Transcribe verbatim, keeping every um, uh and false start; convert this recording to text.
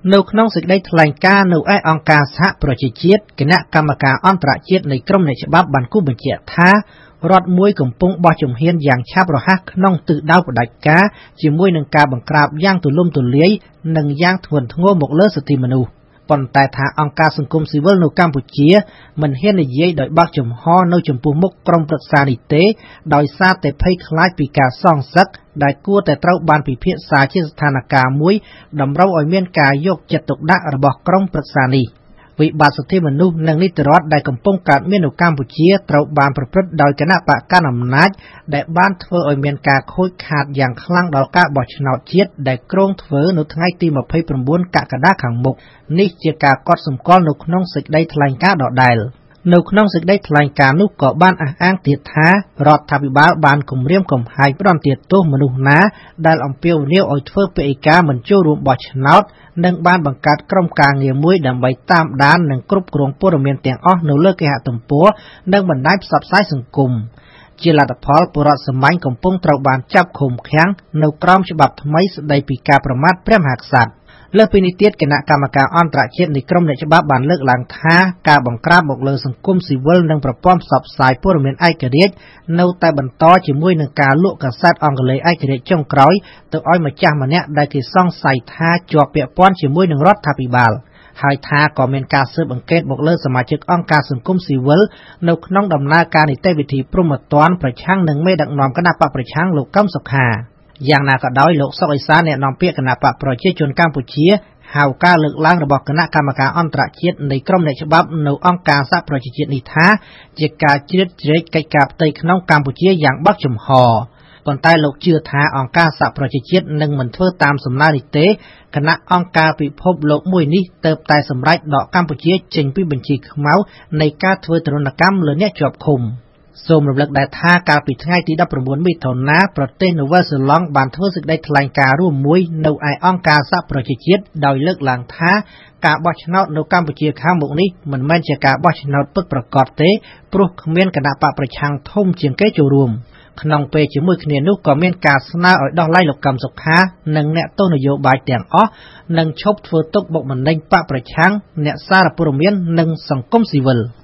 នៅក្នុងសេចក្តីថ្លែងការណ៍នៅឯអង្គការសហប្រជាជាតិគណៈកម្មការអន្តរជាតិនៃក្រមអ្នកច្បាប់បានគូបញ្ជាក់ថារដ្ឋមួយកំពុងបោះជំហានយ៉ាងឆាប់រហ័សក្នុងទិសដៅផ្ដាច់ការជាមួយនឹងការបង្ក្រាបយ៉ាងទូលំទូលាយនិងយ៉ាងធ្ងន់ធ្ងរមកលើសិទ្ធិមនុស្សប៉ុន្តែថាអង្គការសង្គមស៊ីវិលនៅកម្ពុជាមិនហ៊ាននិយាយដោយបើកចំហនៅចំពោះមុខក្រុមប្រឹក្សានេះទេដោយសារតែភ័យខ្លាចពីការសងសឹកដែលគួរតែត្រូវបានពិភាក្សាជាស្ថានភាពមួយតម្រូវឲ្យមានការយកចិត្តទុកដាក់របស់ក្រុមប្រឹក្សានេះវិបត្តិសិទ្ធិមនុស្សនិងនីតិរដ្ឋដែលកំពុងកើតមាននៅកម្ពុជាត្រូវបានប្រព្រឹត្តដោយគណៈបកកណ្ដាលអំណាចដែលបានធ្វើឲ្យមានការខូចខាតយ៉ាងខ្លាំងដល់ការបោះឆ្នោតជាតិដែលគ្រោងធ្វើនៅថ្ងៃទីម្ភៃប្រាំបួនកក្កដាខាងមុខនេះជាការកត់សម្គាល់នៅក្នុងសេចក្តីថ្លែងការណ៍ដដែលនៅក្នុងសេចក្តីថ្លែងការណ៍នោះក៏បានអះអាងទៀតថារដ្ឋាភិបាលបានគម្រាមកំហែងផ្ដន្ទាទោសមនុស្សណាដែលអំពាវនាវឲ្យធ្វើពហិការមិនចូលរួមបោះឆ្នោតនិងបានបង្កើតក្រុមការងារមួយដើម្បីតាមដាននិងគ្រប់គ្រងព័ត៌មានទាំងអស់នៅលើគេហទំព័រនិងបណ្ដាញផ្សព្វផ្សាយសង្គមជាលទ្ធផលពលរដ្ឋសាមញ្ញកំពុងត្រូវបានចាប់ឃុំឃាំងនៅក្រោមច្បាប់ថ្មីស្ដីពីការប្រមាថព្រះមហាក្សត្រលើសពីនេះទៀតគណៈកម្មការអន្តរជាតិនៃក្រមអ្នកច្បាប់បានលើកឡើងថាការបង្ក្រាបមកលើសង្គមស៊ីវិលនិងប្រព័ន្ធផ្សព្វផ្សាយព័ត៌មានឯករាជ្យនៅតែបន្តជាមួយនឹងការលក់កាសែតអង់គ្លេសឯករាជ្យចុងក្រោយទៅឲ្យម្ចាស់ម្នាក់ដែលគេសង្ស័យថាជាប់ពាក់ព័ន្ធជាមួយនឹងរដ្ឋាភិបាលហើយថាក៏មានការស៊ើបអង្កេតមកលើសមាជិកអង្គការសង្គមស៊ីវិលនៅក្នុងដំណើរការនីតិវិធីព្រហ្មទណ្ឌប្រឆាំងនឹងមេដឹកនាំគណបកប្រឆាំងលោកកឹមសុខាយ៉ាងណាក៏ដោយលោកសុកអេសានអ្នកនាំពាក្យគណៈបកប្រជាជនកម្ពុជាហៅការលើកឡើងរបស់គណៈកម្មការអន្តរជាតិនៃក្រមអ្នកច្បាប់នៅអង្គការសហប្រជាជាតិនេះថាជាការជ្រៀតជ្រែកកិច្ចការផ្ទៃក្នុងកម្ពុជាយ៉ាងបើកចំហប៉ុន្តែលោកជឿថាអង្គការសហប្រជាជាតិនឹងមិនធ្វើតាមសំណើនេះទេគណៈអង្គការពិភពលោកមួយនេះទើបតែសម្រេចដកកម្ពុជាចេញពីបញ្ជីខ្មៅនៃការធ្វើទរណកម្មលើអ្នកជាប់ឃុំសូមរំលឹកដែរថាកាលពីថ្ងៃទីដប់ប្រាំបួនមិថុនាប្រទេសនូវែលសេឡង់បានធ្វើសេចក្តីថ្លែងការណ៍រួមមួយនៅឯអង្គការសហប្រជាជាតិដោយលើកឡើងថាការបោះឆ្នោតនៅកម្ពុជាខាងមុខនេះមិនមែនជាការបោះឆ្នោតពិតប្រាកដទេព្រោះគ្មានគណៈបកប្រឆាំងធំជាងគេចូលរួមក្នុងពេលជាមួយគ្នានោះក៏មានការស្នើឲ្យដោះលែងលោកកឹមសុខានិងអ្នកទស្សនយោបាយទាំងអស់និងឈប់ធ្វើទុកបុកម្នេញបកប្រឆាំងអ្នកសារព័ត៌មាននិងសង្គមស៊ីវិល